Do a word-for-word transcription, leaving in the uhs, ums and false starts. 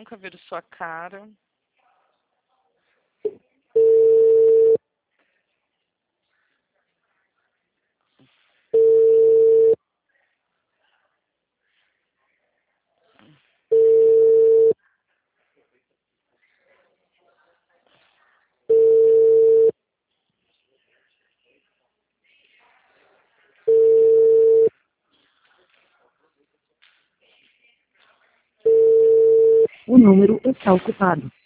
nunca ver sua cara. O número está ocupado.